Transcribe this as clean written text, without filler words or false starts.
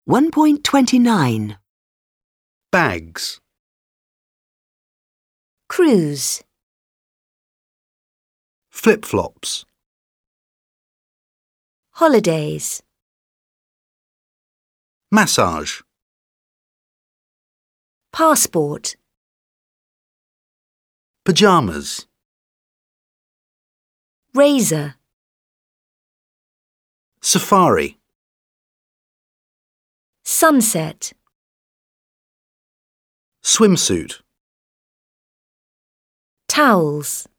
1.29. Bags. Cruise. Flip-flops. Holidays. Massage. Passport. Pyjamas. Razor. Safari. Sunset. Swimsuit. Towels.